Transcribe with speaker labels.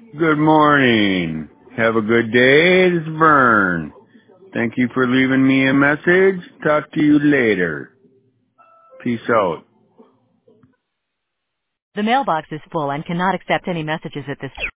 Speaker 1: Good morning. Have a good day. It's Vern. Thank you for leaving me a message. Talk to you later. Peace out.
Speaker 2: The mailbox is full and cannot accept any messages at this time.